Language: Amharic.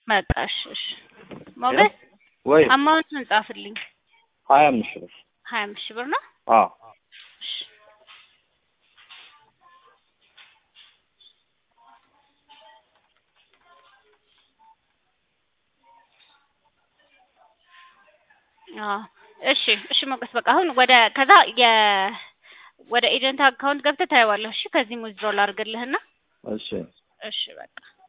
መጣሽ ሞገስ ወይ አማውንቱን ጻፍልኝ 25 ብር 25 ብር ነው አዎ እሺ ሞገስ በቃ አሁን ወደ ከዛ ወደ ኤጀንት አካውንት ገብተህ ታይዋለህ እሺ ከዚህ ዊዝድሮል አድርግልህና እሺ በቃ